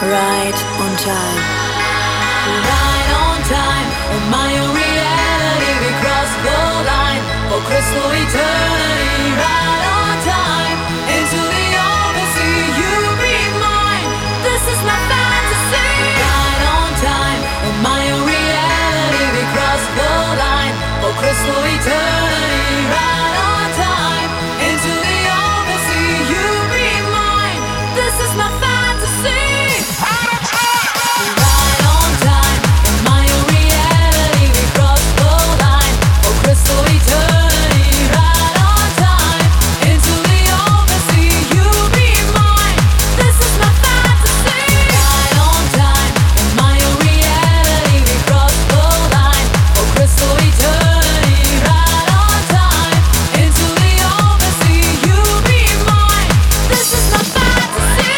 Right on time. Right on time, in my own reality we cross the line for crystal eternity. Right on time, into the open sea, you be mine. This is my fantasy. Right on time, in my own reality we cross the line for crystal eternity. Right on time, into the open sea, you be mine. This is my fantasy. Crystal eternity, right on time, into the open sea, you be mine. This is my fantasy. Right on time, in my own reality, we cross the line. Oh, crystal eternity, right on time, into the open sea, you be mine. This is my fantasy.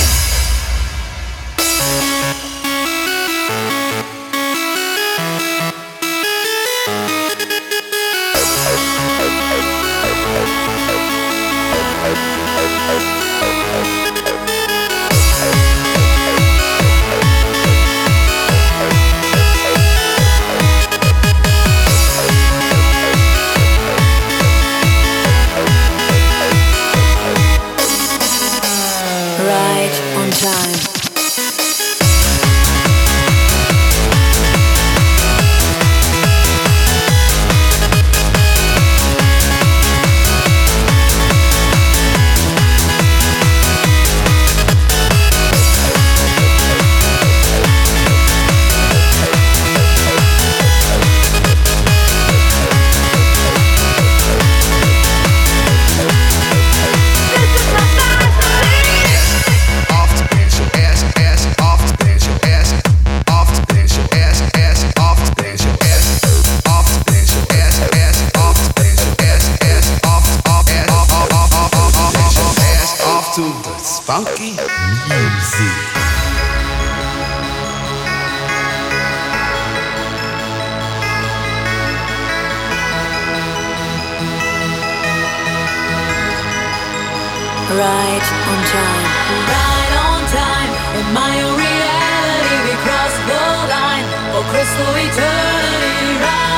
Right on time. Funky music. Right on time. Right on time, in my own reality we cross the line for crystal eternity. Right